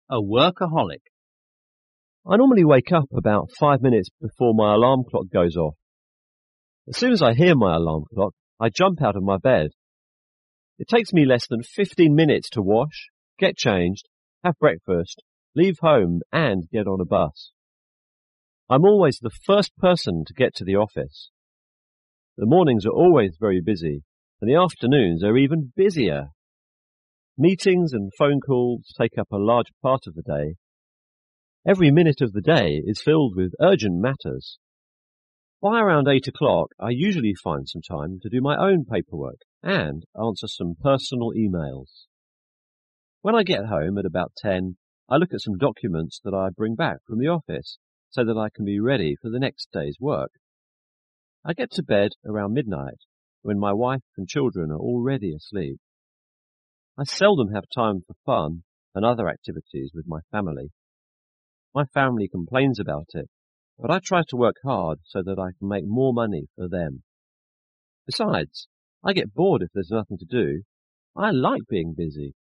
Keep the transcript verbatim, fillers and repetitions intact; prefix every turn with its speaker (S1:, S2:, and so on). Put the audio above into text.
S1: A workaholic.
S2: I normally wake up about five minutes before my alarm clock goes off. As soon as I hear my alarm clock, I jump out of my bed. It takes me less than fifteen minutes to wash, get changed, have breakfast, leave home and get on a bus. I'm always the first person to get to the office. The mornings are always very busy, and the afternoons are even busier. Meetings and phone calls take up a large part of the day. Every minute of the day is filled with urgent matters. By around eight o'clock, I usually find some time to do my own paperwork and answer some personal emails. When I get home at about ten, I look at some documents that I bring back from the office so that I can be ready for the next day's work. I get to bed around midnight when my wife and children are already asleep. I seldom have time for fun and other activities with my family. My family complains about it, but I try to work hard so that I can make more money for them. Besides, I get bored if there's nothing to do. I like being busy.